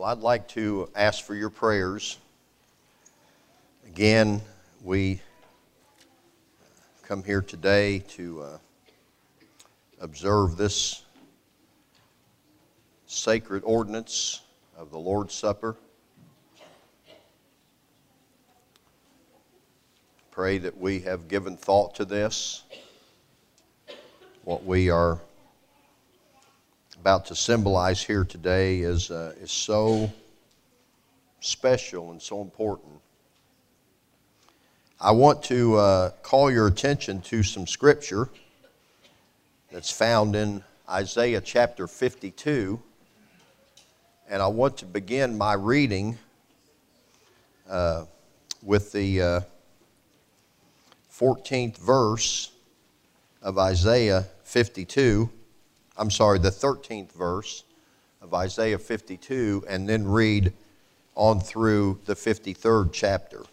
Well, I'd like to ask for your prayers. Again, we come here today to observe this sacred ordinance of the Lord's Supper. Pray that we have given thought to this. What we are about to symbolize here today is so special and so important. I want to call your attention to some scripture that's found in Isaiah chapter 52, and I want to begin my reading with the 14th verse of Isaiah 52. I'm sorry, the 13th verse of Isaiah 52, and then read on through the 53rd chapter.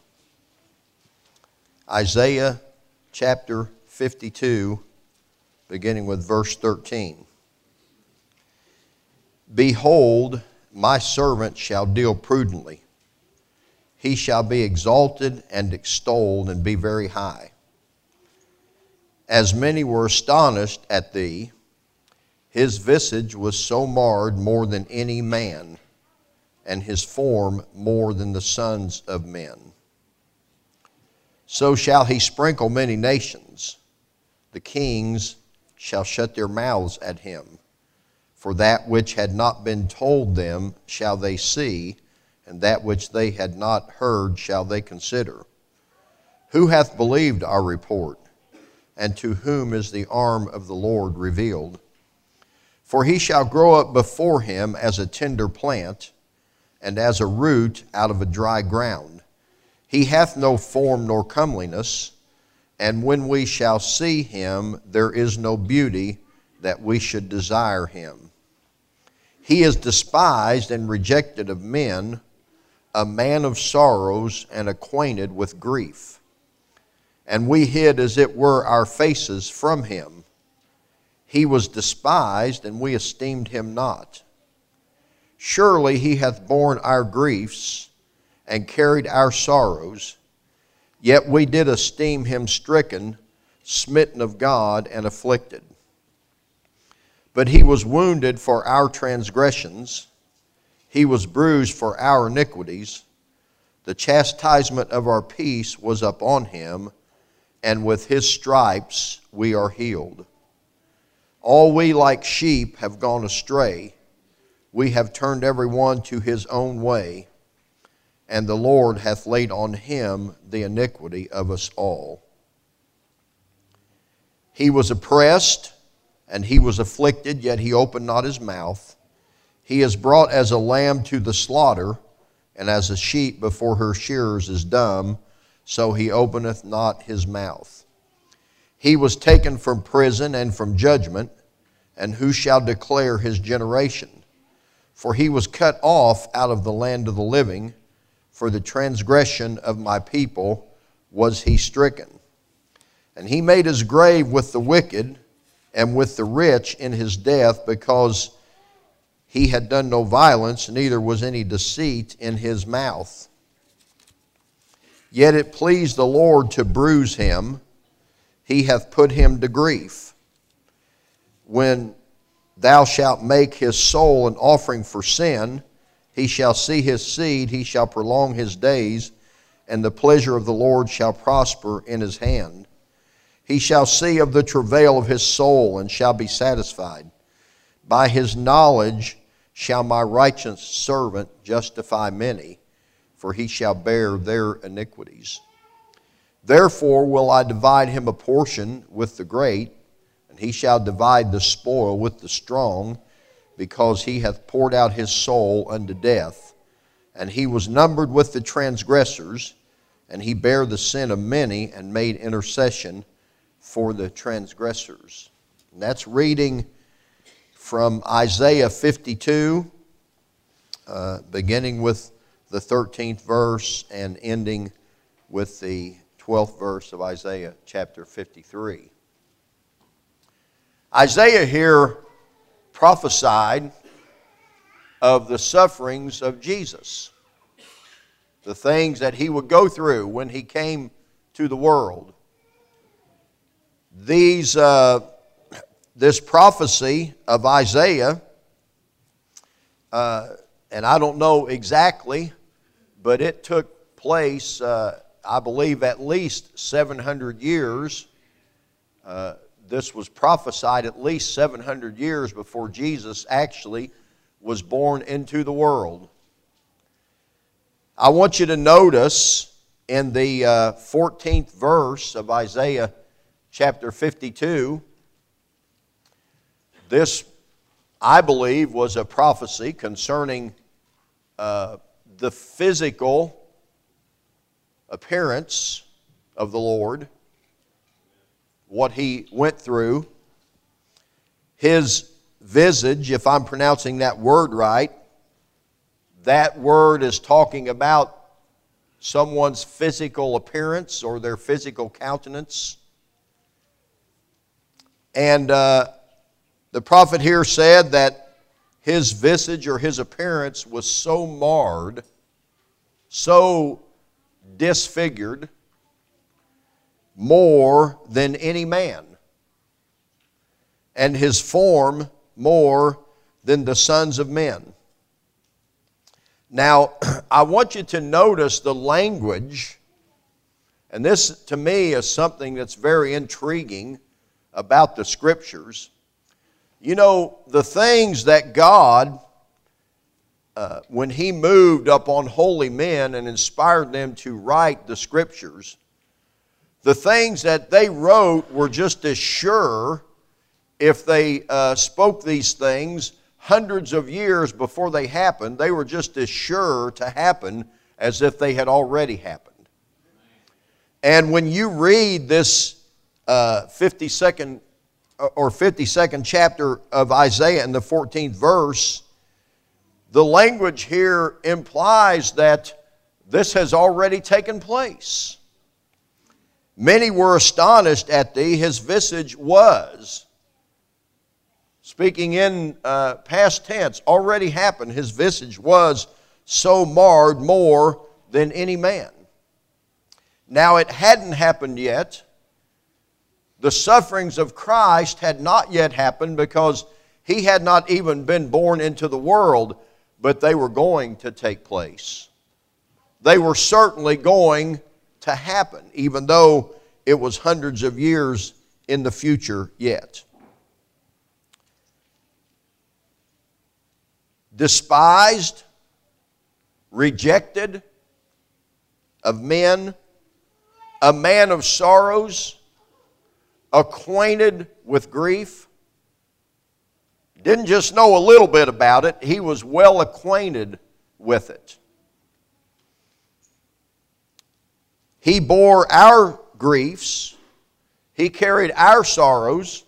Isaiah chapter 52, beginning with verse 13. Behold, my servant shall deal prudently. He shall be exalted and extolled and be very high. As many were astonished at thee, his visage was so marred more than any man, and his form more than the sons of men. So shall he sprinkle many nations. The kings shall shut their mouths at him. For that which had not been told them shall they see, and that which they had not heard shall they consider. Who hath believed our report? And to whom is the arm of the Lord revealed? For he shall grow up before him as a tender plant, and as a root out of a dry ground. He hath no form nor comeliness, and when we shall see him, there is no beauty that we should desire him. He is despised and rejected of men, a man of sorrows and acquainted with grief. And we hid as it were our faces from him. He was despised, and we esteemed him not. Surely he hath borne our griefs and carried our sorrows, yet we did esteem him stricken, smitten of God, and afflicted. But he was wounded for our transgressions, he was bruised for our iniquities. The chastisement of our peace was upon him, and with his stripes we are healed. All we like sheep have gone astray. We have turned every one to his own way, and the Lord hath laid on him the iniquity of us all. He was oppressed, and he was afflicted, yet he opened not his mouth. He is brought as a lamb to the slaughter, and as a sheep before her shearers is dumb, so he openeth not his mouth. He was taken from prison and from judgment, and who shall declare his generation? For he was cut off out of the land of the living. For the transgression of my people was he stricken. And he made his grave with the wicked and with the rich in his death, because he had done no violence, neither was any deceit in his mouth. Yet it pleased the Lord to bruise him. He hath put him to grief. When thou shalt make his soul an offering for sin, he shall see his seed, he shall prolong his days, and the pleasure of the Lord shall prosper in his hand. He shall see of the travail of his soul, and shall be satisfied. By his knowledge shall my righteous servant justify many, for he shall bear their iniquities. Therefore will I divide him a portion with the great, and he shall divide the spoil with the strong, because he hath poured out his soul unto death. And he was numbered with the transgressors, and he bare the sin of many, and made intercession for the transgressors. And that's reading from Isaiah 52, beginning with the 13th verse and ending with the 12th verse of Isaiah chapter 53. Isaiah here prophesied of the sufferings of Jesus, the things that he would go through when he came to the world. This prophecy of Isaiah, and I don't know exactly, but it took place, I believe, at least 700 years. This was prophesied at least 700 years before Jesus actually was born into the world. I want you to notice in the 14th verse of Isaiah chapter 52, this, I believe, was a prophecy concerning the physical appearance of the Lord, what he went through. His visage, if I'm pronouncing that word right, that word is talking about someone's physical appearance or their physical countenance. And the prophet here said that his visage or his appearance was so marred, so disfigured, more than any man, and his form more than the sons of men. Now, I want you to notice the language, and this to me is something that's very intriguing about the Scriptures. You know, the things that God, when he moved upon holy men and inspired them to write the Scriptures, the things that they wrote were just as sure, if they spoke these things hundreds of years before they happened, they were just as sure to happen as if they had already happened. And when you read this 52nd chapter of Isaiah in the 14th verse, the language here implies that this has already taken place. Many were astonished at thee, his visage was. Speaking in past tense, already happened. His visage was so marred more than any man. Now it hadn't happened yet. The sufferings of Christ had not yet happened because he had not even been born into the world, but they were going to take place. They were certainly going to happen, even though it was hundreds of years in the future yet. Despised, rejected of men, a man of sorrows, acquainted with grief. Didn't just know a little bit about it, he was well acquainted with it. He bore our griefs. He carried our sorrows.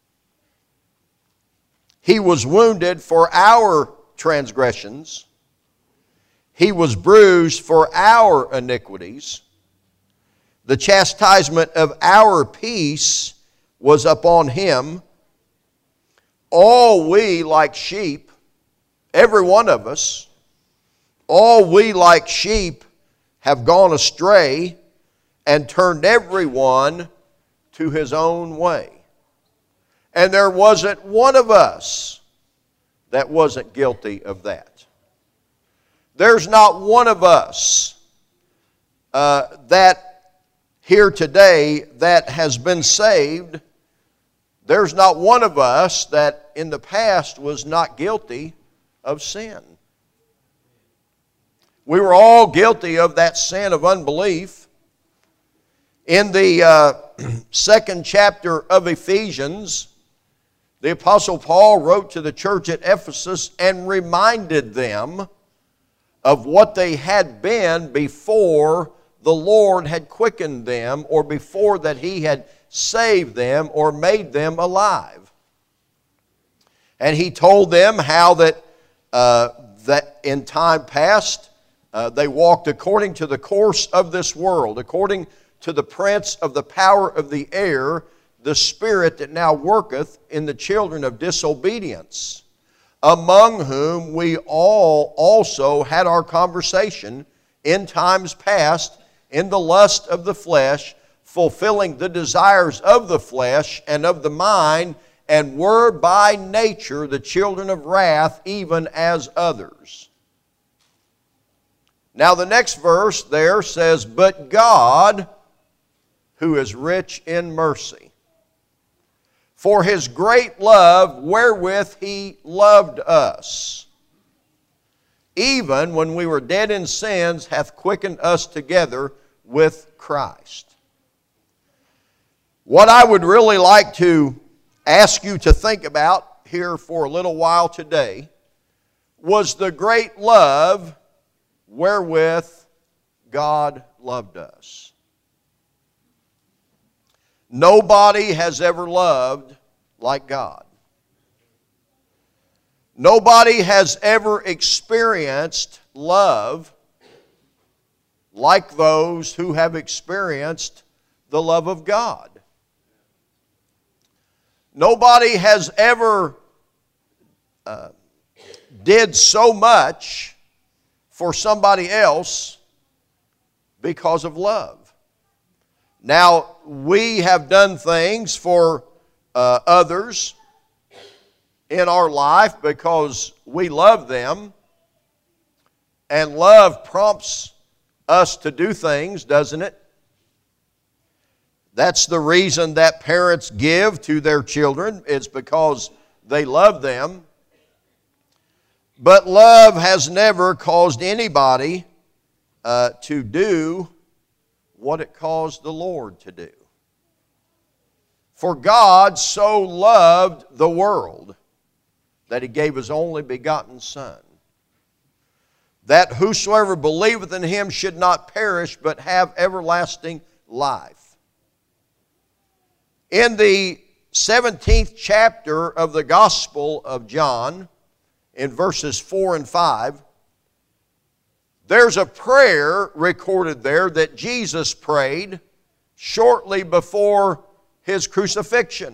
He was wounded for our transgressions. He was bruised for our iniquities. The chastisement of our peace was upon him. All we like sheep, every one of us, all we like sheep have gone astray and turned everyone to his own way. And there wasn't one of us that wasn't guilty of that. There's not one of us that here today that has been saved. There's not one of us that in the past was not guilty of sin. We were all guilty of that sin of unbelief. In the second chapter of Ephesians, the Apostle Paul wrote to the church at Ephesus and reminded them of what they had been before the Lord had quickened them, or before that he had saved them or made them alive. And he told them how that in time past they walked according to the course of this world, according to the prince of the power of the air, the spirit that now worketh in the children of disobedience, among whom we all also had our conversation in times past in the lust of the flesh, fulfilling the desires of the flesh and of the mind, and were by nature the children of wrath, even as others. Now the next verse there says, but God, who is rich in mercy, for His great love wherewith He loved us, even when we were dead in sins, hath quickened us together with Christ. What I would really like to ask you to think about here for a little while today was the great love wherewith God loved us. Nobody has ever loved like God. Nobody has ever experienced love like those who have experienced the love of God. Nobody has ever did so much for somebody else because of love. Now, we have done things for others in our life because we love them, and love prompts us to do things, doesn't it? That's the reason that parents give to their children. It's because they love them. But love has never caused anybody to do what it caused the Lord to do. For God so loved the world that He gave His only begotten Son, that whosoever believeth in Him should not perish, but have everlasting life. In the 17th chapter of the Gospel of John, in verses 4 and 5, there's a prayer recorded there that Jesus prayed shortly before His crucifixion.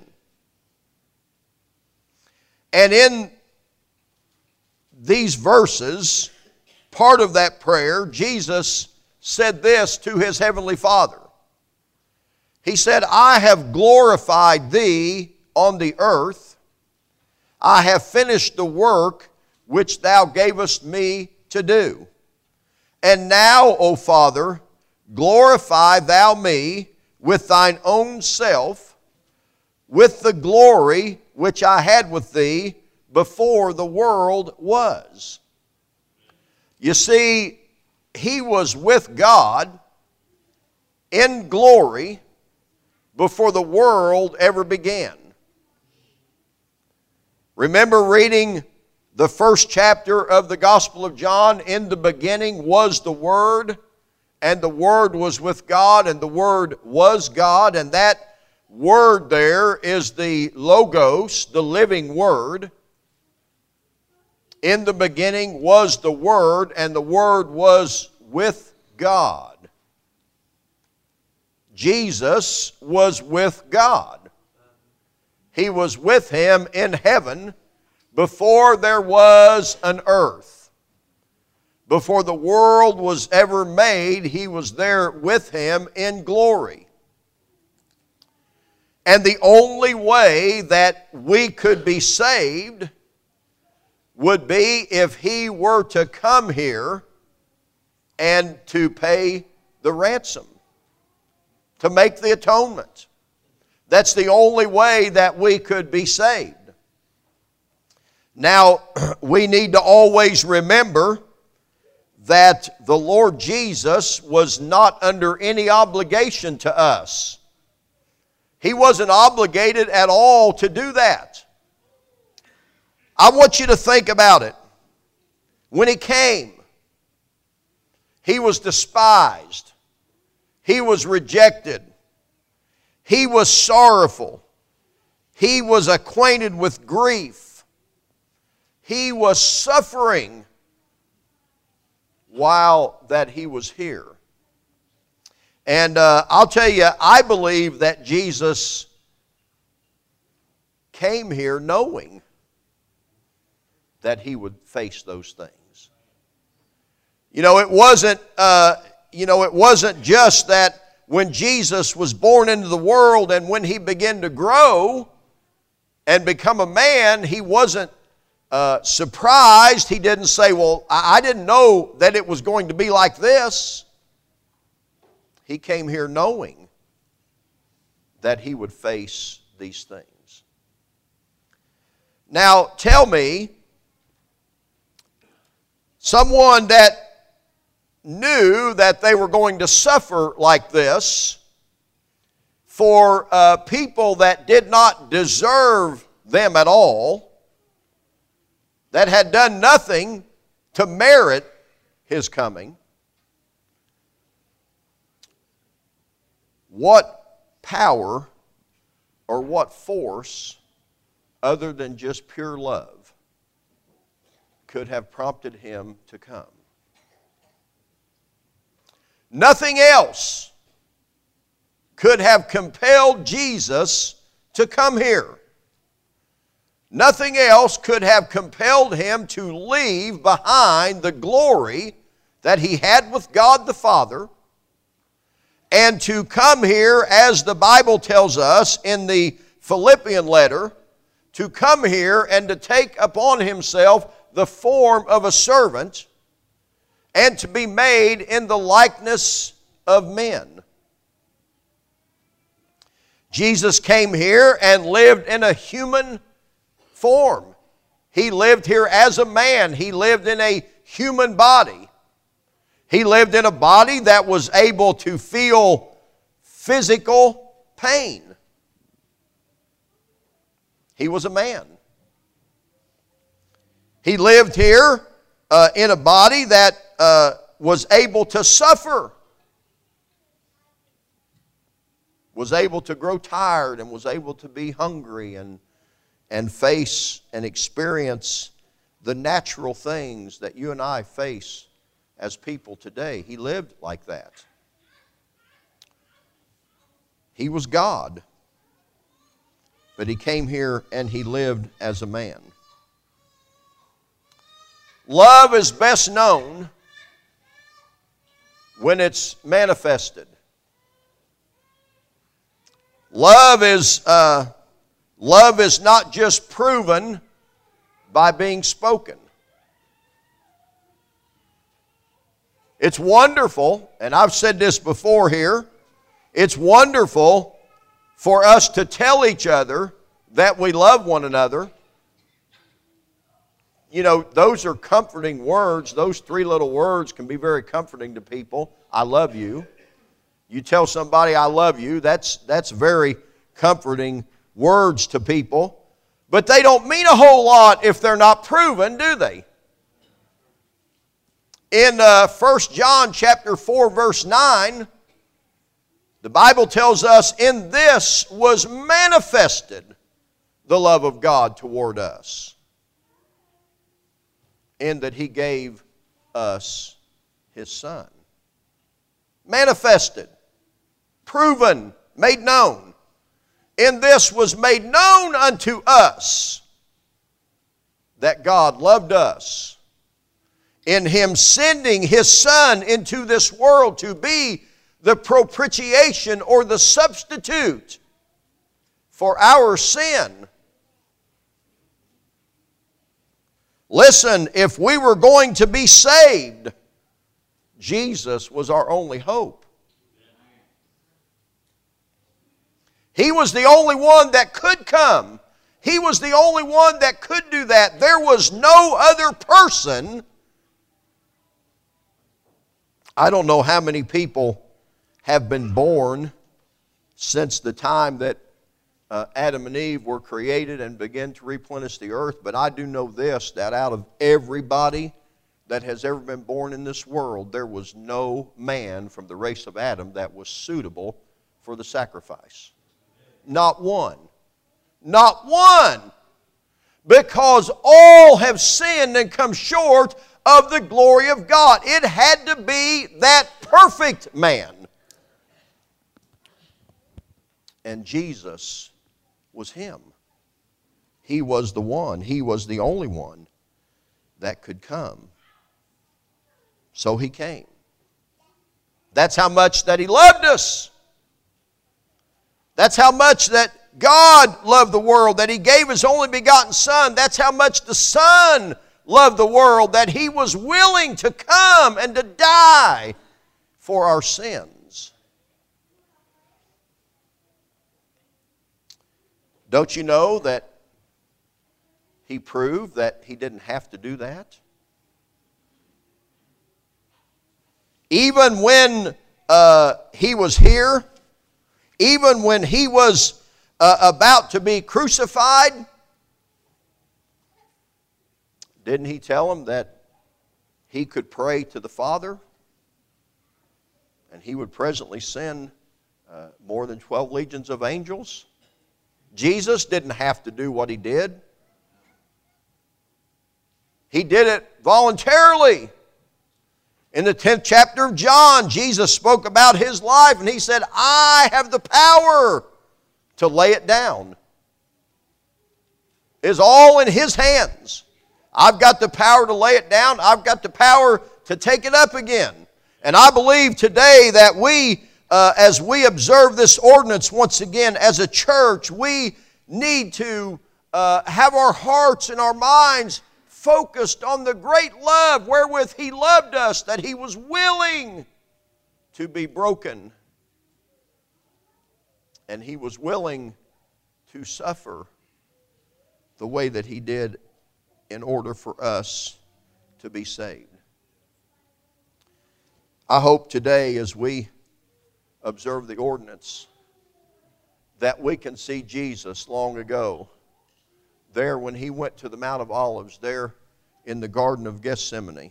And in these verses, part of that prayer, Jesus said this to His heavenly Father. He said, I have glorified Thee on the earth. I have finished the work which Thou gavest me to do. And now, O Father, glorify Thou me with Thine own self, with the glory which I had with Thee before the world was. You see, He was with God in glory before the world ever began. Remember reading the first chapter of the Gospel of John? In the beginning was the Word, and the Word was with God, and the Word was God. And that Word there is the Logos, the living Word. In the beginning was the Word, and the Word was with God. Jesus was with God. He was with Him in heaven before there was an earth. Before the world was ever made, He was there with Him in glory. And the only way that we could be saved would be if He were to come here and to pay the ransom, to make the atonement. That's the only way that we could be saved. Now, we need to always remember that the Lord Jesus was not under any obligation to us. He wasn't obligated at all to do that. I want you to think about it. When He came, He was despised. He was rejected. He was sorrowful. He was acquainted with grief. He was suffering while that He was here. And I'll tell you, I believe that Jesus came here knowing that he would face those things. It wasn't just that when Jesus was born into the world and when he began to grow and become a man, he wasn't surprised. He didn't say, well, I didn't know that it was going to be like this. He came here knowing that he would face these things. Now, tell me, someone that knew that they were going to suffer like this for people that did not deserve them at all, that had done nothing to merit his coming, what power or what force other than just pure love could have prompted him to come? Nothing else could have compelled Jesus to come here. Nothing else could have compelled him to leave behind the glory that he had with God the Father and to come here, as the Bible tells us in the Philippian letter, to come here and to take upon himself the form of a servant and to be made in the likeness of men. Jesus came here and lived in a human form. He lived here as a man. He lived in a human body. He lived in a body that was able to feel physical pain. He was a man. He lived here in a body that was able to suffer, was able to grow tired, and was able to be hungry and face and experience the natural things that you and I face as people today. He lived like that. He was God, but he came here and he lived as a man. Love is best known when it's manifested. Love is not just proven by being spoken. It's wonderful, and I've said this before here, it's wonderful for us to tell each other that we love one another. Those are comforting words. Those three little words can be very comforting to people. I love you. You tell somebody I love you, that's very comforting words to people. But they don't mean a whole lot if they're not proven, do they? In 1 John chapter 4, verse 9, the Bible tells us, in this was manifested the love of God toward us, in that he gave us his Son. Manifested, proven, made known. In this was made known unto us that God loved us, in him sending his Son into this world to be the propitiation or the substitute for our sin. Listen, if we were going to be saved, Jesus was our only hope. He was the only one that could come. He was the only one that could do that. There was no other person. I don't know how many people have been born since the time that Adam and Eve were created and began to replenish the earth, but I do know this, that out of everybody that has ever been born in this world, there was no man from the race of Adam that was suitable for the sacrifice. Not one. Not one. Because all have sinned and come short of the glory of God. It had to be that perfect man. And Jesus was him. He was the one. He was the only one that could come. So he came. That's how much that he loved us. That's how much that God loved the world, that he gave his only begotten Son. That's how much the Son loved the world, that he was willing to come and to die for our sins. Don't you know that he proved that he didn't have to do that? Even when he was here, even when he was about to be crucified, didn't he tell him that he could pray to the Father and he would presently send more than 12 legions of angels? Jesus didn't have to do what he did. He did it voluntarily. In the 10th chapter of John, Jesus spoke about his life and he said, I have the power to lay it down. It's all in his hands. I've got the power to lay it down. I've got the power to take it up again. And I believe today that we, as we observe this ordinance once again as a church, we need to have our hearts and our minds focused on the great love wherewith he loved us, that he was willing to be broken. And he was willing to suffer the way that he did in order for us to be saved. I hope today as we observe the ordinance that we can see Jesus long ago there when he went to the Mount of Olives, there in the Garden of Gethsemane.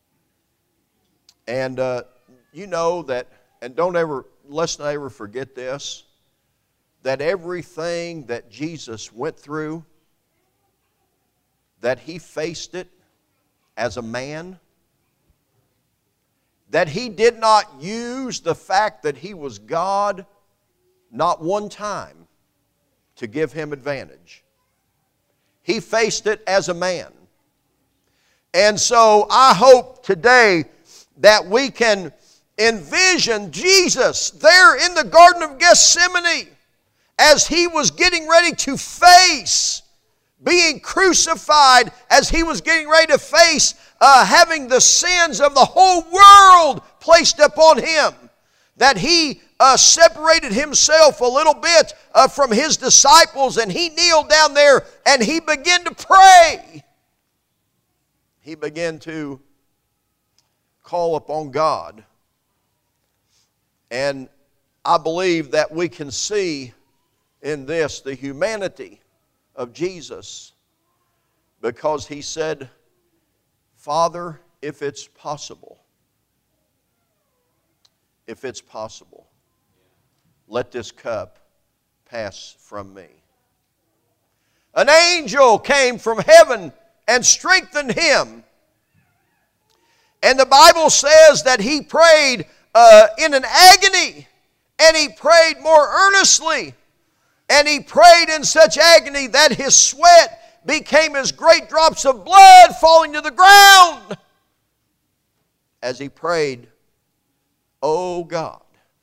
And you know that, and let's not ever forget this, that everything that Jesus went through, that he faced it as a man, that he did not use the fact that he was God not one time to give him advantage. He faced it as a man. And so I hope today that we can envision Jesus there in the Garden of Gethsemane as he was getting ready to face being crucified, as he was getting ready to face having the sins of the whole world placed upon him, that he separated himself a little bit from his disciples, and he kneeled down there and he began to pray. He began to call upon God. And I believe that we can see in this the humanity of Jesus, because he said, Father, if it's possible, let this cup pass from me. An angel came from heaven and strengthened him. And the Bible says that he prayed in an agony, and he prayed more earnestly, and he prayed in such agony that his sweat became as great drops of blood falling to the ground as he prayed, "Oh God."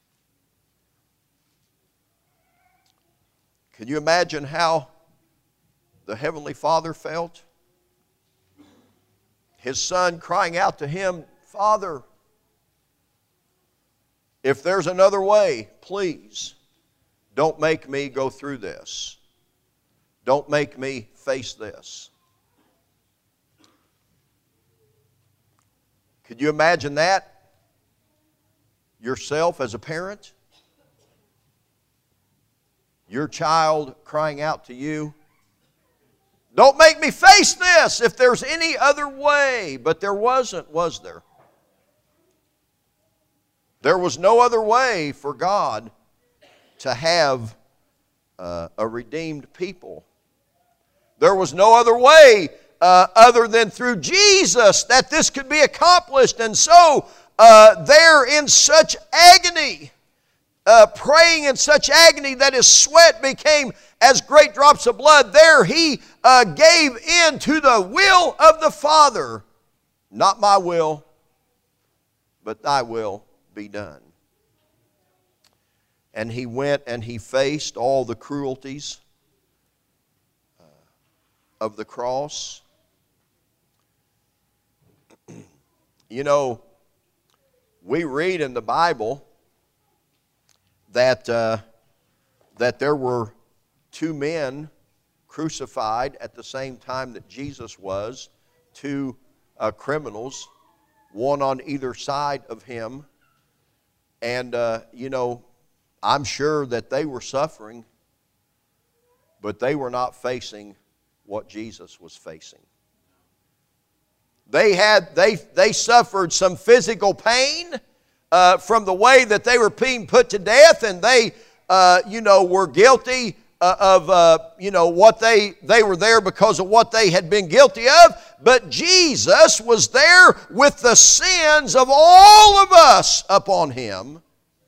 Can you imagine how the Heavenly Father felt? His Son crying out to him, "Father, if there's another way, please don't make me go through this. Don't make me face this." Could you imagine that yourself as a parent? Your child crying out to you, "Don't make me face this if there's any other way." But there wasn't, was there? There was no other way for God to have a redeemed people. There was no other way other than through Jesus that this could be accomplished. And so there in such agony, praying in such agony that his sweat became as great drops of blood, there he gave in to the will of the Father. Not my will, but thy will be done. And he went and he faced all the cruelties of the cross. You know, we read in the Bible that there were two men crucified at the same time that Jesus was, two criminals, one on either side of him. And, you know, I'm sure that they were suffering, but they were not facing what Jesus was facing. They suffered some physical pain from the way that they were being put to death, and they, were guilty of, what they were there because of what they had been guilty of. But Jesus was there with the sins of all of us upon him.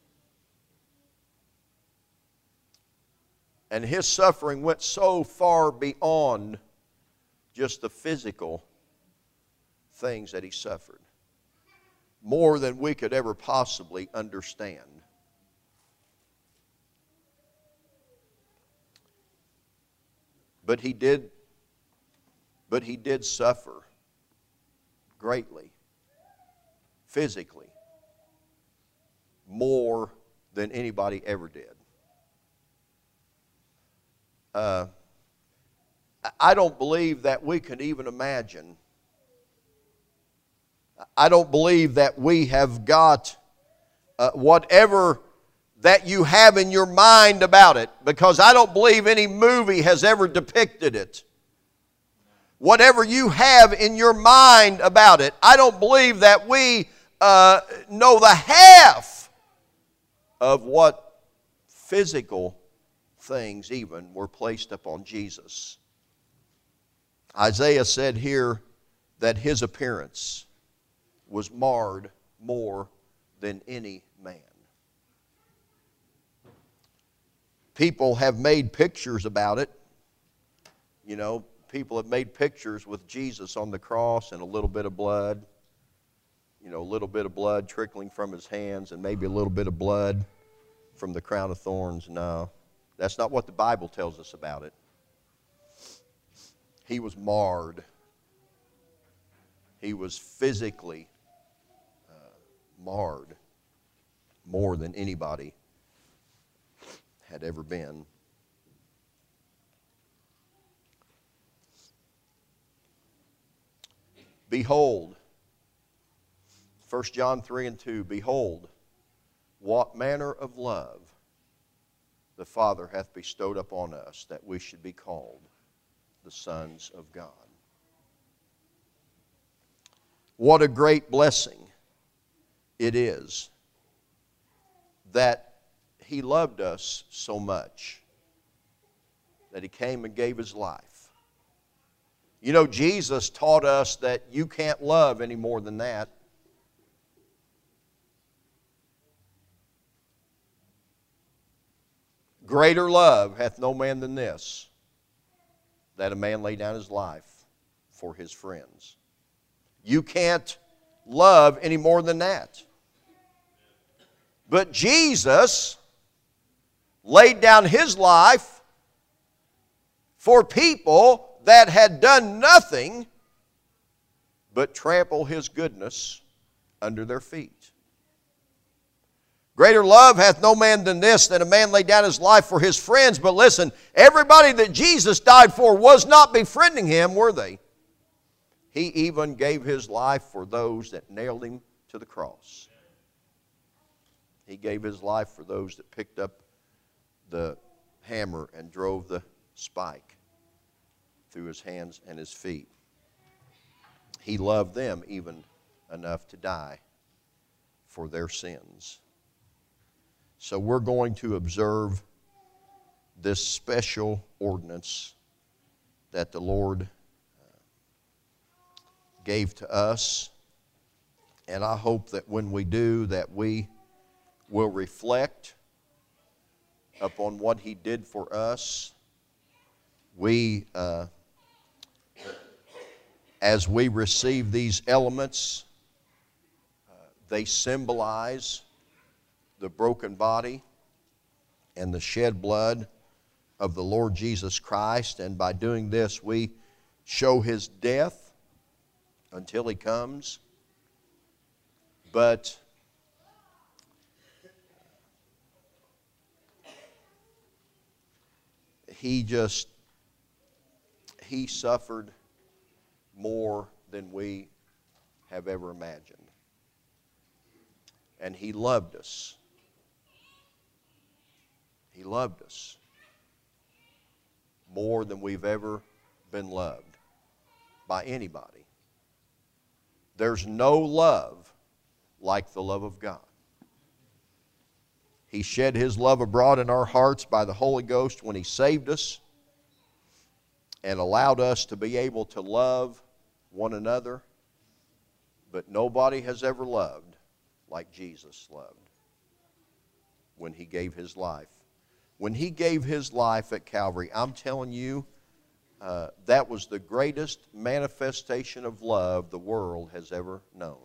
And his suffering went so far beyond just the physical things that he suffered. More than we could ever possibly understand. But he did suffer greatly, physically, more than anybody ever did. I don't believe that we can even imagine. I don't believe that we have got whatever that you have in your mind about it, because I don't believe any movie has ever depicted it. Whatever you have in your mind about it, I don't believe that we know the half of what physical things even were placed upon Jesus. Isaiah said here that his appearance was marred more than any man. People have made pictures about it. You know, people have made pictures with Jesus on the cross and a little bit of blood. You know, a little bit of blood trickling from his hands and maybe a little bit of blood from the crown of thorns. No, that's not what the Bible tells us about it. He was marred. He was physically marred more than anybody had ever been. Behold, 1 John 3:2, behold, what manner of love the Father hath bestowed upon us, that we should be called the sons of God. What a great blessing it is that he loved us so much that he came and gave his life. You know, Jesus taught us that you can't love any more than that. Greater love hath no man than this, that a man lay down his life for his friends. You can't love any more than that. But Jesus laid down his life for people that had done nothing but trample his goodness under their feet. Greater love hath no man than this, that a man lay down his life for his friends. But listen, everybody that Jesus died for was not befriending him, were they? He even gave his life for those that nailed him to the cross. He gave his life for those that picked up the hammer and drove the spike through his hands and his feet. He loved them even enough to die for their sins. So we're going to observe this special ordinance that the Lord gave to us. And I hope that when we do, that we will reflect upon what he did for us. As we receive these elements, they symbolize the broken body and the shed blood of the Lord Jesus Christ. And by doing this, we show his death until he comes. But he suffered more than we have ever imagined. And he loved us. He loved us more than we've ever been loved by anybody. There's no love like the love of God. He shed his love abroad in our hearts by the Holy Ghost when he saved us and allowed us to be able to love one another. But nobody has ever loved like Jesus loved when he gave his life. When he gave his life at Calvary, I'm telling you, that was the greatest manifestation of love the world has ever known.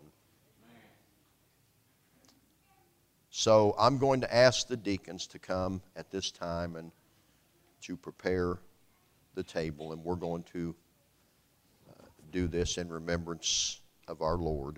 So I'm going to ask the deacons to come at this time and to prepare the table, and we're going to do this in remembrance of our Lord.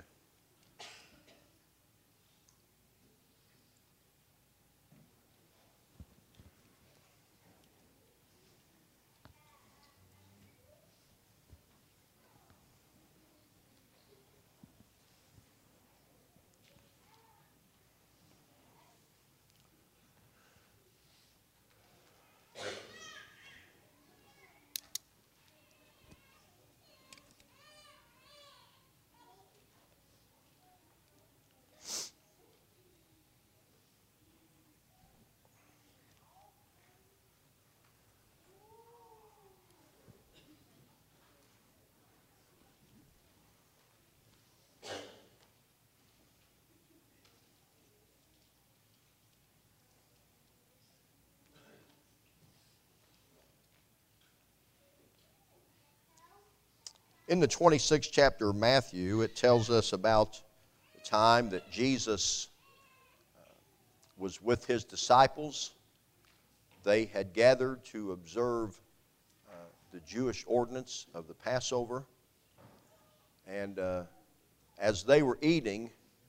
In the 26th chapter of Matthew, it tells us about the time that Jesus was with his disciples. They had gathered to observe the Jewish ordinance of the Passover. And as they were eating,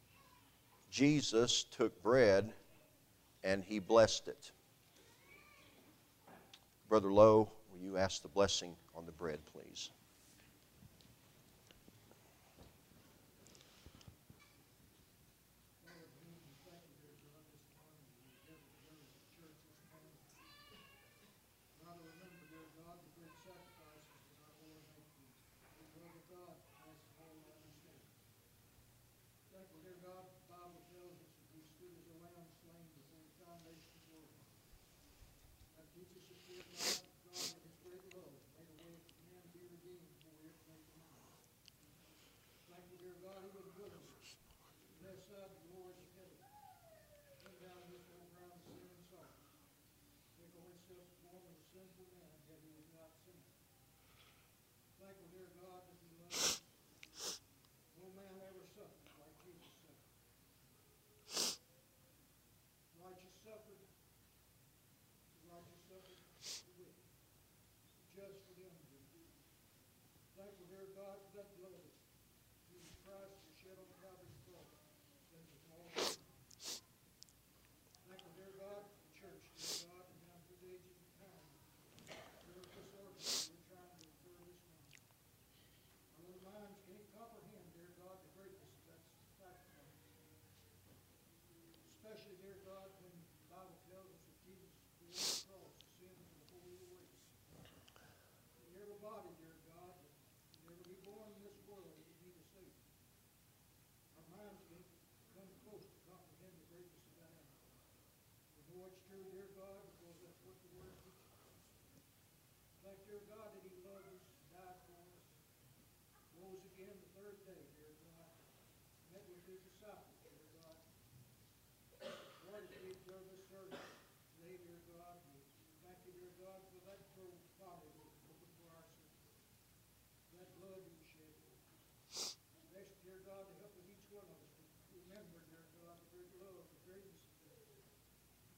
Jesus took bread and he blessed it. Brother Lowe, will you ask the blessing on the bread, please?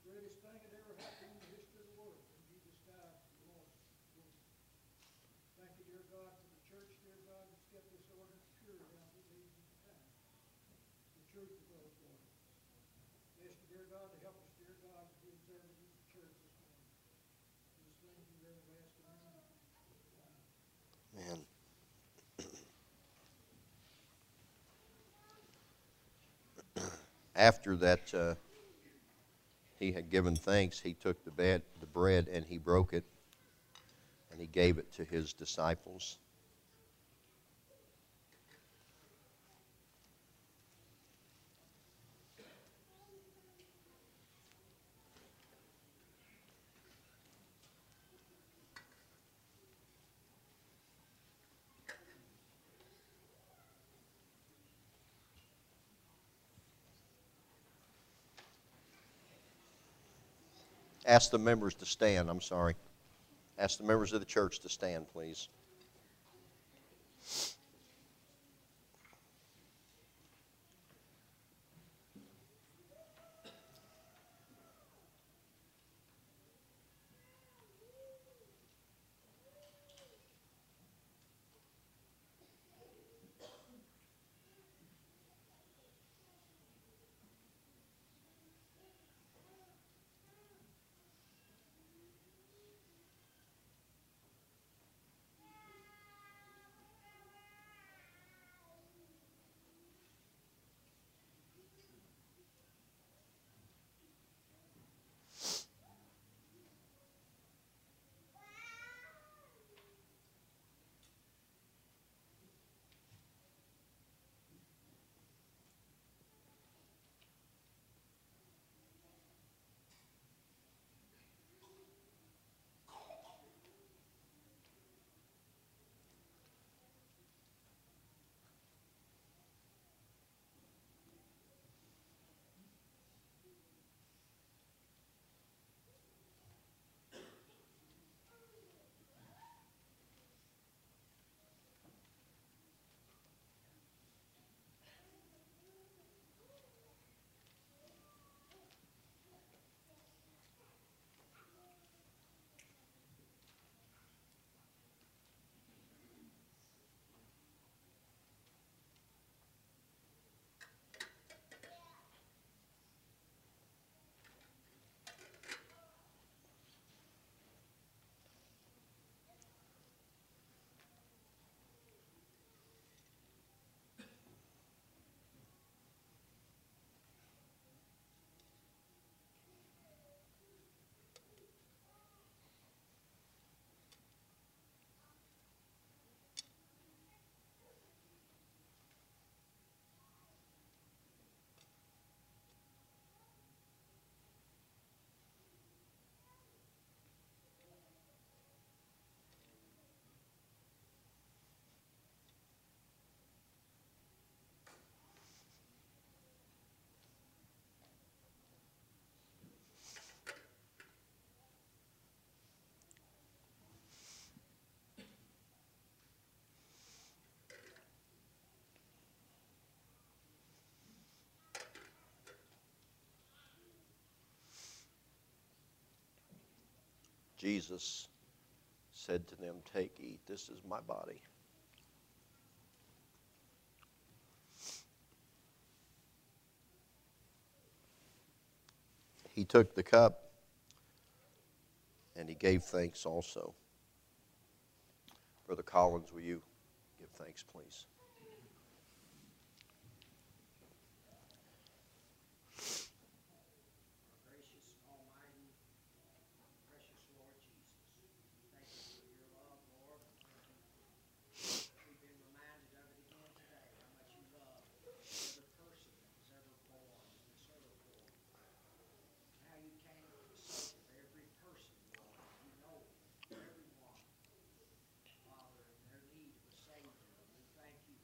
greatest thing that ever happened in the history of the world. When Jesus died, the Lord. Thank you, dear God, for the church, dear God, that's kept this ordinance pure down to the age of the time. The truth of those words. Ask you, dear God, to help us, dear God, to be observant of the church this morning. These things in your everlasting name. Man. After that, he had given thanks, he took the bread and he broke it, and he gave it to his disciples. Ask the members to stand, I'm sorry. Ask the members of the church to stand, please. Jesus said to them, "Take, eat, this is my body." He took the cup and he gave thanks also. Brother Collins, will you give thanks, please? Gracious, almighty, precious Lord Jesus, thank you for your love, Lord. We've been reminded of it again today, how much you love every person that was ever born in this earth, Lord. How you came for the sake of every person, Lord. You know everyone, Father, in their need of a Savior. And we thank you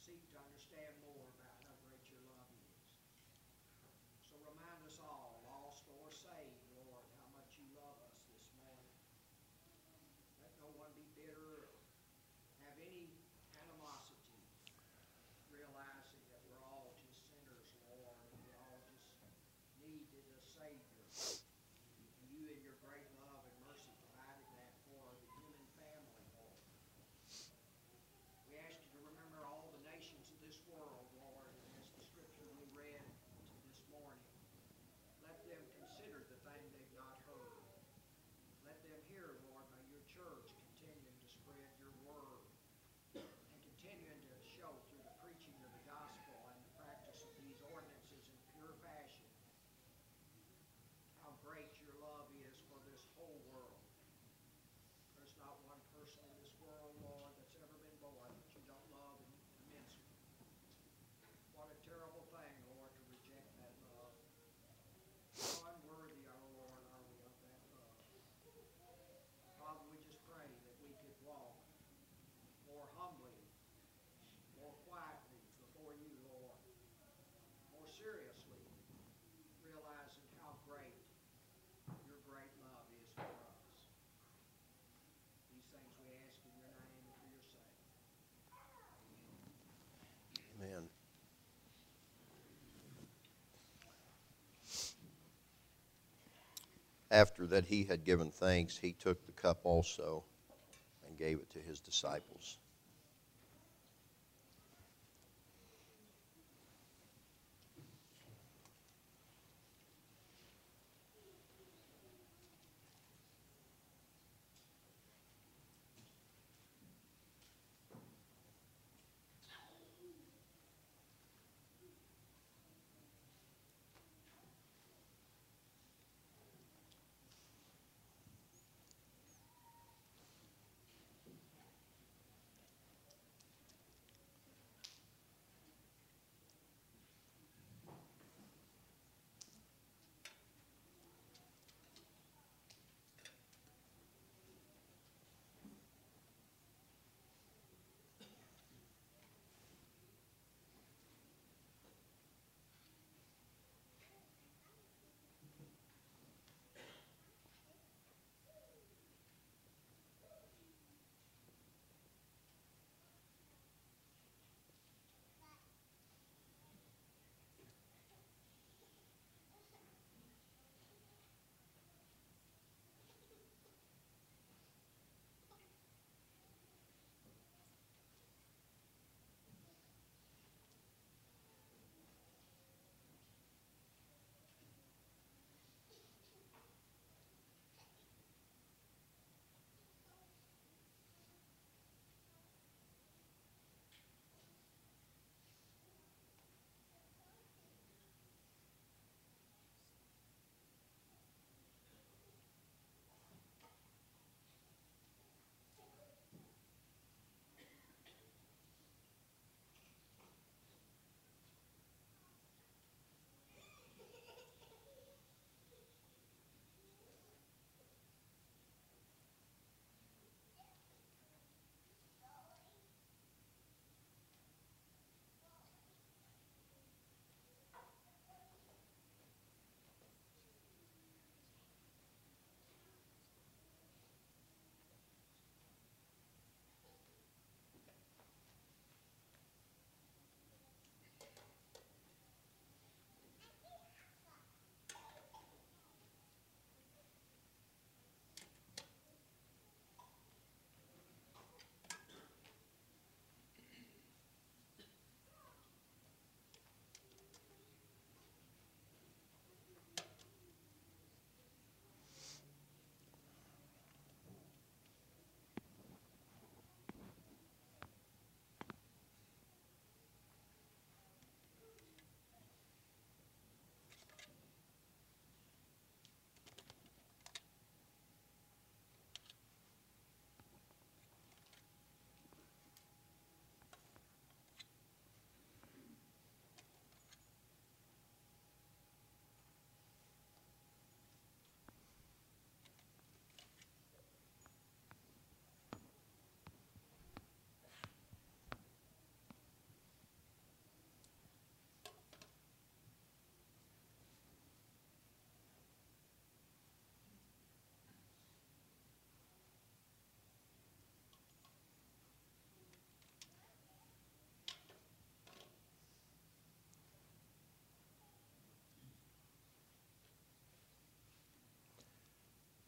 seek to understand more about how great your love is. So remind us all, lost or saved, Lord, how much you love us this morning. Let no one be bitter or have any animosity, realizing that we're all just sinners, Lord, and we all just needed a Savior. And you in your great love and mercy provided that for the human family, Lord. We ask you to remember all the nations of this world, Lord, and as the scripture we read this morning, let them consider the thing they've not heard. Let them hear, Lord, by your church continuing to spread your word and continuing to show through the preaching of the gospel and the practice of these ordinances in pure fashion how great your love is for this whole world. There's not one person in this world, Lord, that's ever been born that you don't love immensely. What a terrible thing, Lord, to reject that love. How unworthy, our Lord, are we of that love. Father, we just pray that we could walk more humbly, more quietly before you, Lord, more seriously, realizing how great your great love is for us. These things we ask in your name and for your sake. Amen. After that he had given thanks, he took the cup also and gave it to his disciples.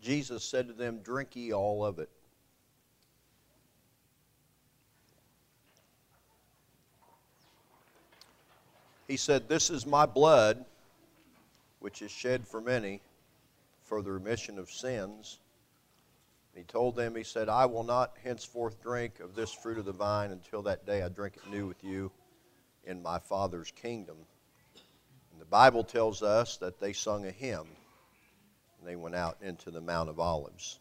Jesus said to them, "Drink ye all of it." He said, "This is my blood, which is shed for many for the remission of sins." He told them, he said, "I will not henceforth drink of this fruit of the vine until that day I drink it new with you in my Father's kingdom." And the Bible tells us that they sung a hymn, and they went out into the Mount of Olives.